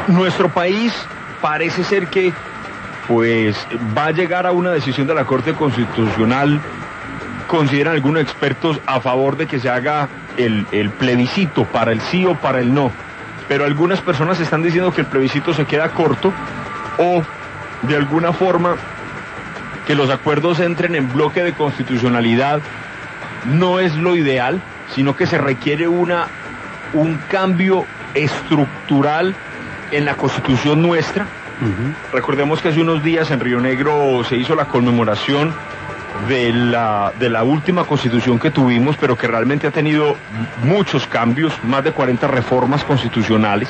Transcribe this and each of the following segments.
Nuestro país parece ser que pues va a llegar a una decisión de la Corte Constitucional. Consideran algunos expertos a favor de que se haga el plebiscito para el sí o para el no, pero algunas personas están diciendo que el plebiscito se queda corto o de alguna forma que los acuerdos entren en bloque de constitucionalidad no es lo ideal, sino que se requiere un cambio estructural en la Constitución nuestra. Recordemos que hace unos días en Río Negro se hizo la conmemoración de la última Constitución que tuvimos, pero que realmente ha tenido muchos cambios, más de 40 reformas constitucionales.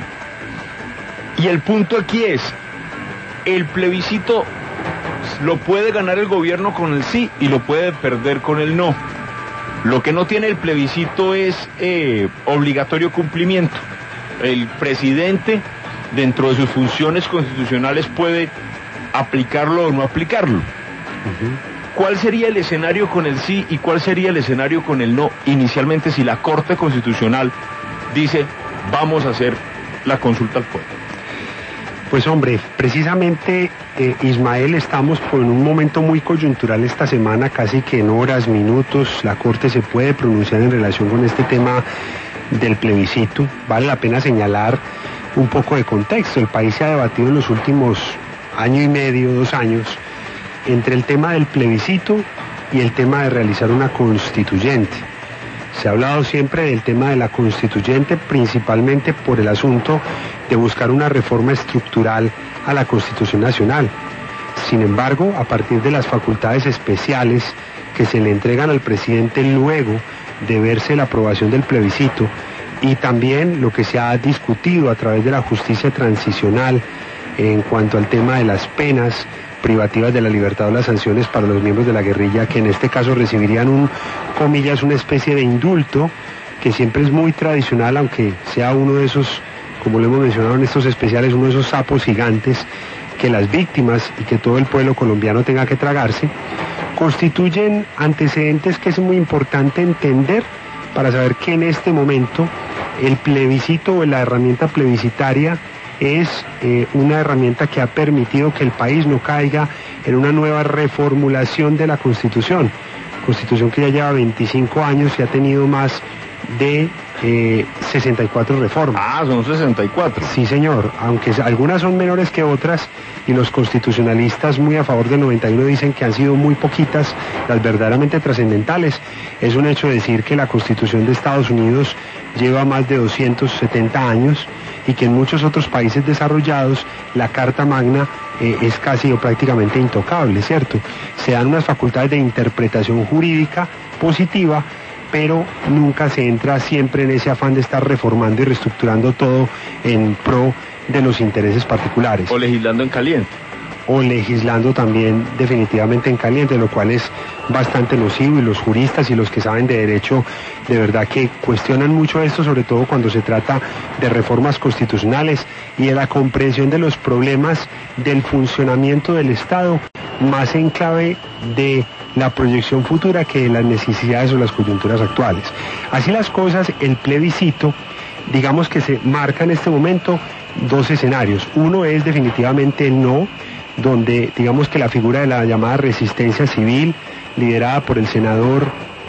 Y el punto aquí es, el plebiscito lo puede ganar el gobierno con el sí y lo puede perder con el no. Lo que no tiene el plebiscito es obligatorio cumplimiento. El presidente, dentro de sus funciones constitucionales, puede aplicarlo o no aplicarlo. ¿Cuál sería el escenario con el sí y cuál sería el escenario con el no? Inicialmente, si la Corte Constitucional dice, vamos a hacer la consulta al pueblo. Pues hombre, precisamente, Ismael, estamos en un momento muy coyuntural esta semana, casi que en horas, minutos, la Corte se puede pronunciar en relación con este tema del plebiscito. Vale la pena señalar un poco de contexto. El país se ha debatido en los últimos año y medio, 2 años, entre el tema del plebiscito y el tema de realizar una constituyente. Se ha hablado siempre del tema de la constituyente, principalmente por el asunto de buscar una reforma estructural a la Constitución Nacional. Sin embargo, a partir de las facultades especiales que se le entregan al presidente luego de verse la aprobación del plebiscito, y también lo que se ha discutido a través de la justicia transicional en cuanto al tema de las penas privativas de la libertad o las sanciones para los miembros de la guerrilla, que en este caso recibirían comillas, una especie de indulto, que siempre es muy tradicional, aunque sea uno de esos, como lo hemos mencionado en estos especiales, uno de esos sapos gigantes que las víctimas y que todo el pueblo colombiano tenga que tragarse, constituyen antecedentes que es muy importante entender para saber que en este momento el plebiscito o la herramienta plebiscitaria es una herramienta que ha permitido que el país no caiga en una nueva reformulación de la Constitución que ya lleva 25 años y ha tenido más de 64 reformas. Ah, son 64. Sí, señor, aunque algunas son menores que otras, y los constitucionalistas muy a favor del 91 dicen que han sido muy poquitas las verdaderamente trascendentales. Es un hecho decir que la Constitución de Estados Unidos lleva más de 270 años y que en muchos otros países desarrollados la Carta Magna es casi o prácticamente intocable, ¿cierto? Se dan unas facultades de interpretación jurídica positiva, pero nunca se entra siempre en ese afán de estar reformando y reestructurando todo en pro de los intereses particulares. O legislando en caliente. O legislando también definitivamente en caliente, lo cual es bastante nocivo, y los juristas y los que saben de derecho de verdad que cuestionan mucho esto, sobre todo cuando se trata de reformas constitucionales y de la comprensión de los problemas del funcionamiento del Estado, más en clave de la proyección futura que de las necesidades o las coyunturas actuales. Así las cosas, el plebiscito, digamos que se marca en este momento 2 escenarios. Uno es definitivamente el no, donde digamos que la figura de la llamada resistencia civil, liderada por el senador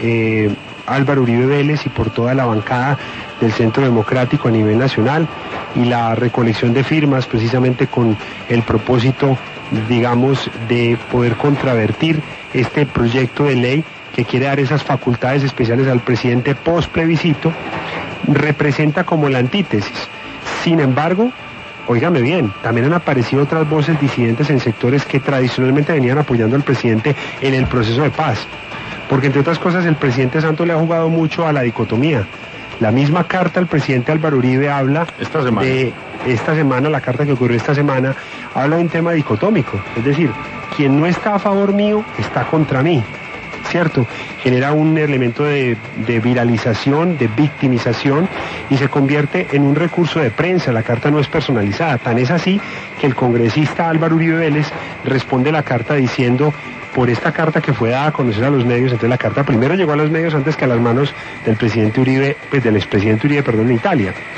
Álvaro Uribe Vélez y por toda la bancada del Centro Democrático a nivel nacional, y la recolección de firmas precisamente con el propósito, digamos, de poder contravertir este proyecto de ley que quiere dar esas facultades especiales al presidente post plebiscito, representa como la antítesis. Sin embargo, óigame bien, también han aparecido otras voces disidentes en sectores que tradicionalmente venían apoyando al presidente en el proceso de paz. Porque entre otras cosas el presidente Santos le ha jugado mucho a la dicotomía. La misma carta al presidente Álvaro Uribe habla de esta semana, la carta que ocurrió esta semana, habla de un tema dicotómico. Es decir, quien no está a favor mío está contra mí, ¿cierto? Genera un elemento de viralización, de victimización, y se convierte en un recurso de prensa. La carta no es personalizada. Tan es así que el congresista Álvaro Uribe Vélez responde la carta diciendo, por esta carta que fue dada a conocer a los medios, entonces la carta primero llegó a los medios antes que a las manos del presidente Uribe, pues del expresidente Uribe, perdón, en Italia.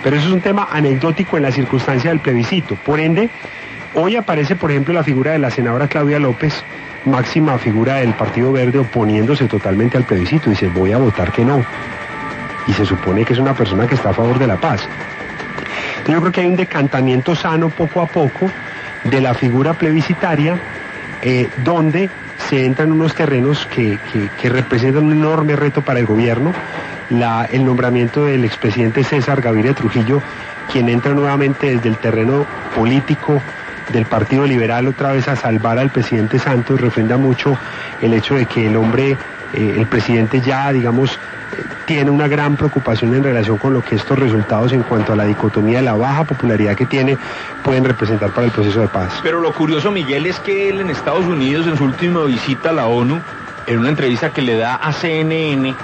Pero eso es un tema anecdótico en la circunstancia del plebiscito. Por ende, hoy aparece, por ejemplo, la figura de la senadora Claudia López, máxima figura del Partido Verde, oponiéndose totalmente al plebiscito. Dice, voy a votar que no. Y se supone que es una persona que está a favor de la paz. Entonces yo creo que hay un decantamiento sano poco a poco de la figura plebiscitaria, donde se entran en unos terrenos que representan un enorme reto para el gobierno. El nombramiento del expresidente César Gaviria Trujillo, quien entra nuevamente desde el terreno político del Partido Liberal otra vez a salvar al presidente Santos, refrenda mucho el hecho de que el hombre, el presidente ya, digamos, tiene una gran preocupación en relación con lo que estos resultados en cuanto a la dicotomía de la baja popularidad que tiene pueden representar para el proceso de paz. Pero lo curioso, Miguel, es que él en Estados Unidos, en su última visita a la ONU, en una entrevista que le da a CNN,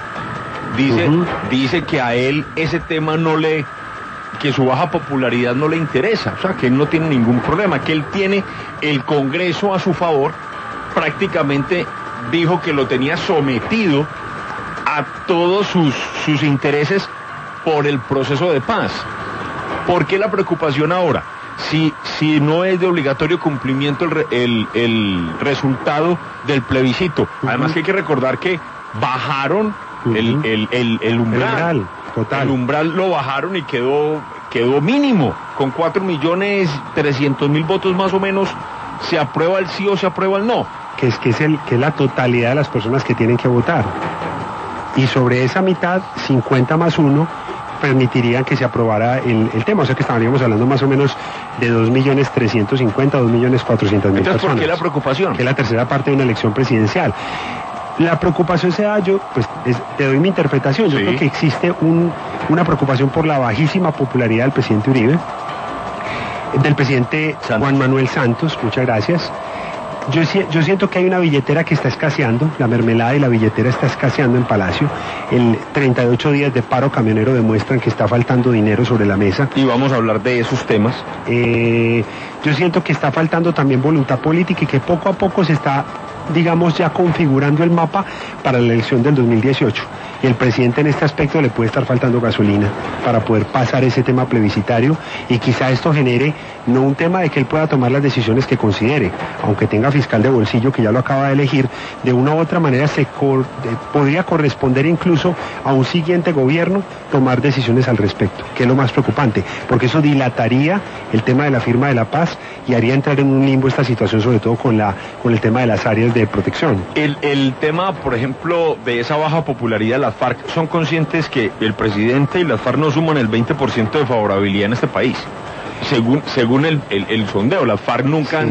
dice que a él ese tema que su baja popularidad no le interesa, o sea, que él no tiene ningún problema, que él tiene el Congreso a su favor, prácticamente dijo que lo tenía sometido a todos sus intereses por el proceso de paz. ¿Por qué la preocupación ahora? Si no es de obligatorio cumplimiento el resultado del plebiscito. Además que hay que recordar que bajaron el umbral. Total. El umbral lo bajaron y quedó mínimo. Con 4.300.000 votos más o menos, se aprueba el sí o se aprueba el no. Que es la totalidad de las personas que tienen que votar. Y sobre esa mitad, 50 más 1, permitirían que se aprobara el tema. O sea que estaríamos hablando más o menos de 2.350.000, 2.400.000 personas. ¿Por qué la preocupación? Que es la tercera parte de una elección presidencial. La preocupación se da, te doy mi interpretación. Yo creo que existe una preocupación por la bajísima popularidad del presidente Uribe, del presidente Juan Manuel Santos, muchas gracias. Yo siento que hay una billetera que está escaseando, la mermelada y la billetera está escaseando en Palacio. El 38 días de paro camionero demuestran que está faltando dinero sobre la mesa. Y vamos a hablar de esos temas. Yo siento que está faltando también voluntad política y que poco a poco se está, digamos, ya configurando el mapa para la elección del 2018. Y el presidente en este aspecto le puede estar faltando gasolina para poder pasar ese tema plebiscitario, y quizá esto genere no un tema de que él pueda tomar las decisiones que considere, aunque tenga fiscal de bolsillo que ya lo acaba de elegir, de una u otra manera podría corresponder incluso a un siguiente gobierno tomar decisiones al respecto, que es lo más preocupante, porque eso dilataría el tema de la firma de la paz y haría entrar en un limbo esta situación, sobre todo con el tema de las áreas de protección. El tema, por ejemplo, de esa baja popularidad de las FARC, ¿son conscientes que el presidente y las FARC no suman el 20% de favorabilidad en este país? Según el sondeo, las FARC nunca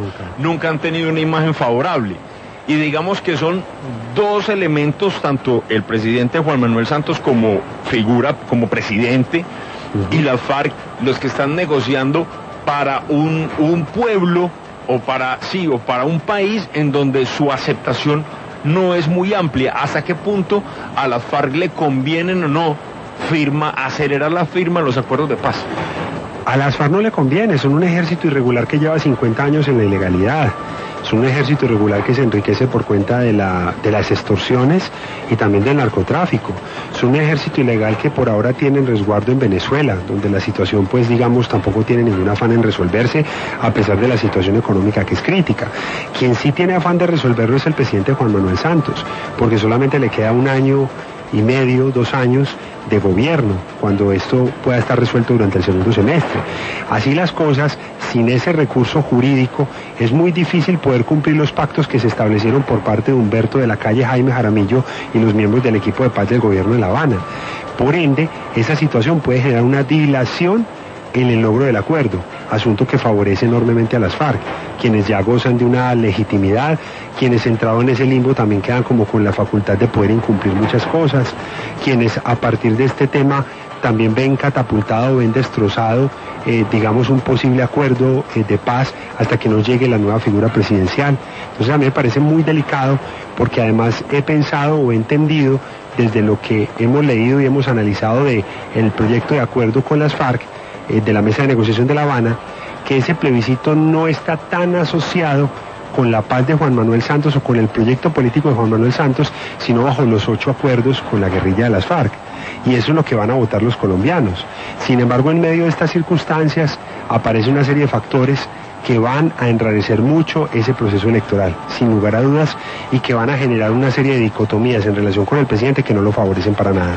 han tenido una imagen favorable. Y digamos que son dos elementos, tanto el presidente Juan Manuel Santos como figura, como presidente, y las FARC, los que están negociando para un pueblo o para un país en donde su aceptación no es muy amplia. ¿Hasta qué punto a las FARC le conviene o no acelerar la firma de los acuerdos de paz? A las FARC no le conviene, son un ejército irregular que lleva 50 años en la ilegalidad. Es un ejército irregular que se enriquece por cuenta de las extorsiones y también del narcotráfico. Es un ejército ilegal que por ahora tiene resguardo en Venezuela, donde la situación, pues digamos, tampoco tiene ningún afán en resolverse, a pesar de la situación económica que es crítica. Quien sí tiene afán de resolverlo es el presidente Juan Manuel Santos, porque solamente le queda 1 año y medio, 2 años de gobierno, cuando esto pueda estar resuelto durante el segundo semestre. Así las cosas, sin ese recurso jurídico, es muy difícil poder cumplir los pactos que se establecieron por parte de Humberto de la Calle, Jaime Jaramillo y los miembros del equipo de paz del gobierno de La Habana. Por ende, esa situación puede generar una dilación en el logro del acuerdo, asunto que favorece enormemente a las FARC, quienes ya gozan de una legitimidad, quienes entrados en ese limbo también quedan como con la facultad de poder incumplir muchas cosas, quienes a partir de este tema también ven catapultado, ven destrozado, digamos, un posible acuerdo de paz hasta que nos llegue la nueva figura presidencial. Entonces a mí me parece muy delicado, porque además he pensado o he entendido desde lo que hemos leído y hemos analizado del proyecto de acuerdo con las FARC, de la mesa de negociación de La Habana, que ese plebiscito no está tan asociado con la paz de Juan Manuel Santos o con el proyecto político de Juan Manuel Santos, sino bajo los 8 acuerdos con la guerrilla de las FARC. y eso es lo que van a votar los colombianos. Sin embargo, en medio de estas circunstancias aparece una serie de factores que van a enrarecer mucho ese proceso electoral, sin lugar a dudas, y que van a generar una serie de dicotomías en relación con el presidente que no lo favorecen para nada.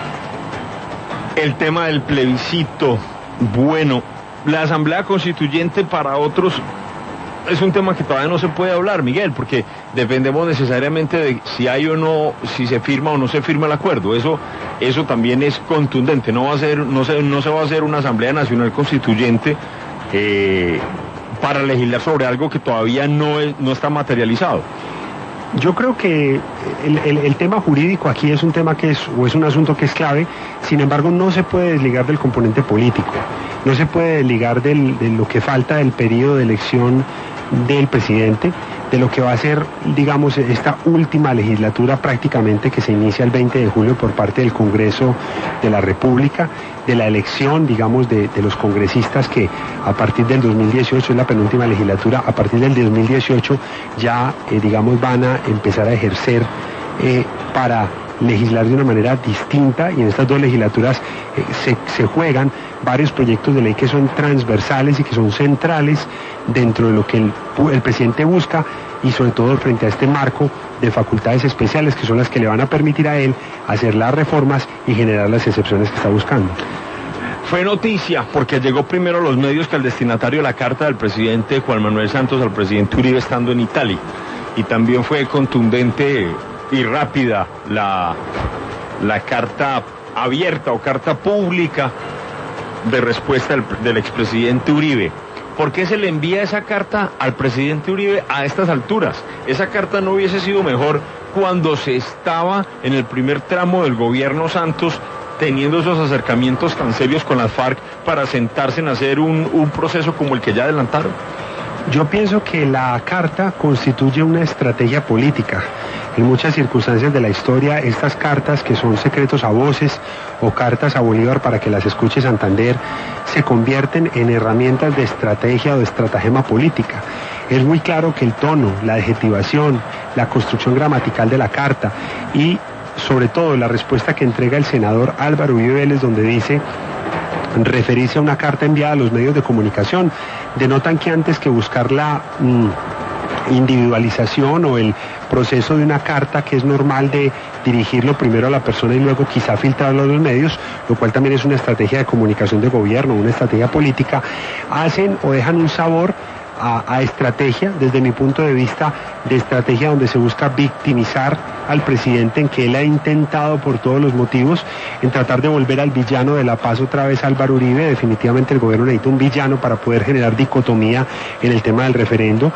El tema del plebiscito, bueno, la Asamblea Constituyente para otros es un tema que todavía no se puede hablar, Miguel, porque dependemos necesariamente de si hay o no, si se firma o no se firma el acuerdo. Eso también es contundente. No se va a hacer una Asamblea Nacional Constituyente para legislar sobre algo que todavía no está materializado. Yo creo que el tema jurídico aquí es un tema que es un asunto que es clave. Sin embargo, no se puede desligar del componente político, no se puede desligar de lo que falta del periodo de elección del presidente, de lo que va a ser, digamos, esta última legislatura prácticamente que se inicia el 20 de julio por parte del Congreso de la República, de la elección, digamos, de los congresistas que a partir del 2018 es la penúltima legislatura, a partir del 2018 ya, digamos, van a empezar a ejercer para legislar de una manera distinta, y en estas dos legislaturas se juegan varios proyectos de ley que son transversales y que son centrales dentro de lo que el presidente busca, y sobre todo frente a este marco de facultades especiales que son las que le van a permitir a él hacer las reformas y generar las excepciones que está buscando. Fue noticia porque llegó primero a los medios que el destinatario de la carta del presidente Juan Manuel Santos al presidente Uribe estando en Italia, y también fue contundente y rápida la carta abierta o carta pública de respuesta del expresidente Uribe. ¿Por qué se le envía esa carta al presidente Uribe a estas alturas? Esa carta no hubiese sido mejor cuando se estaba en el primer tramo del gobierno Santos, teniendo esos acercamientos tan serios con las FARC para sentarse en hacer un proceso como el que ya adelantaron. Yo pienso que la carta constituye una estrategia política. En muchas circunstancias de la historia, estas cartas, que son secretos a voces o cartas a Bolívar para que las escuche Santander, se convierten en herramientas de estrategia o de estratagema política. Es muy claro que el tono, la adjetivación, la construcción gramatical de la carta y sobre todo la respuesta que entrega el senador Álvaro Uribe Vélez, donde dice referirse a una carta enviada a los medios de comunicación, denotan que antes que buscar la individualización o el proceso de una carta que es normal de dirigirlo primero a la persona y luego quizá filtrarlo a los medios, lo cual también es una estrategia de comunicación de gobierno, una estrategia política, hacen o dejan un sabor a estrategia, desde mi punto de vista, de estrategia donde se busca victimizar al presidente, en que él ha intentado por todos los motivos en tratar de volver al villano de la paz otra vez Álvaro Uribe. Definitivamente el gobierno necesita un villano para poder generar dicotomía en el tema del referendo.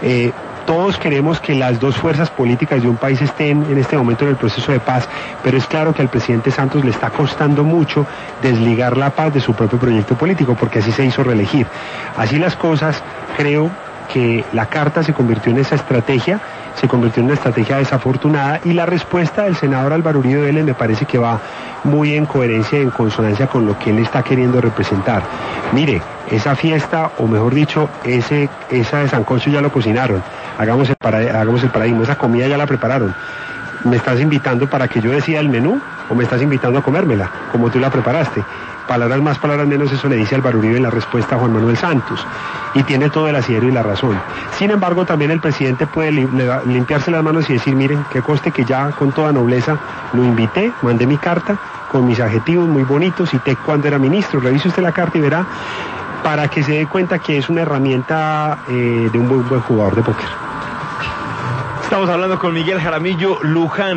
Todos queremos que las dos fuerzas políticas de un país estén en este momento en el proceso de paz, pero es claro que al presidente Santos le está costando mucho desligar la paz de su propio proyecto político, porque así se hizo reelegir. Así las cosas, creo que la carta se convirtió en esa estrategia, se convirtió en una estrategia desafortunada, y la respuesta del senador Álvaro Uribe Vélez me parece que va muy en coherencia y en consonancia con lo que él está queriendo representar. Mire, esa fiesta, o mejor dicho, esa de sancocho ya lo cocinaron, hagamos el paradigma, esa comida ya la prepararon. ¿Me estás invitando para que yo decida el menú o me estás invitando a comérmela, como tú la preparaste? Palabras más, palabras menos, eso le dice Álvaro Uribe en la respuesta a Juan Manuel Santos, y tiene todo el asidero y la razón. Sin embargo, también el presidente puede limpiarse las manos y decir, miren, que conste que ya con toda nobleza lo invité, mandé mi carta con mis adjetivos muy bonitos, cité cuando era ministro, revise usted la carta y verá, para que se dé cuenta que es una herramienta de un buen jugador de póker. Estamos hablando con Miguel Jaramillo Luján.